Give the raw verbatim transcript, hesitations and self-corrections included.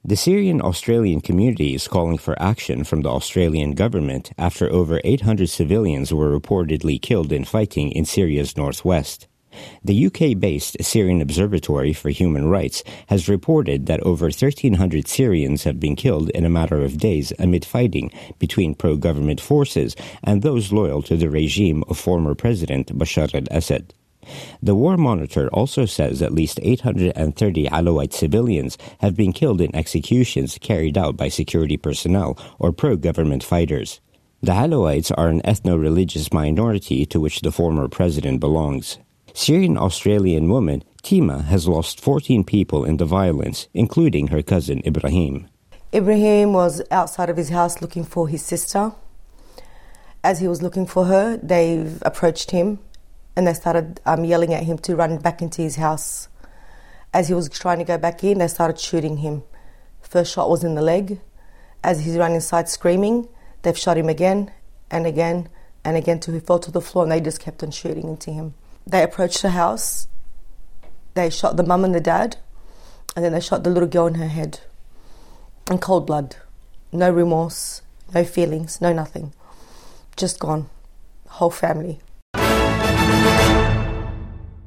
The Syrian-Australian community is calling for action from the Australian government after over eight hundred civilians were reportedly killed in fighting in Syria's northwest. The U K-based Syrian Observatory for Human Rights has reported that over thirteen hundred Syrians have been killed in a matter of days amid fighting between pro-government forces and those loyal to the regime of former President Bashar al-Assad. The War Monitor also says at least eight hundred thirty Alawite civilians have been killed in executions carried out by security personnel or pro-government fighters. The Alawites are an ethno-religious minority to which the former president belongs. Syrian-Australian woman Tima has lost fourteen people in the violence, including her cousin Ibrahim. Ibrahim was outside of his house looking for his sister. As he was looking for her, they approached him and they started um, yelling at him to run back into his house. As he was trying to go back in, they started shooting him. First shot was in the leg. As he ran inside screaming, they've shot him again and again and again till he fell to the floor, and they just kept on shooting into him. They approached the house, they shot the mum and the dad, and then they shot the little girl in her head. In cold blood. No remorse, no feelings, no nothing. Just gone. Whole family.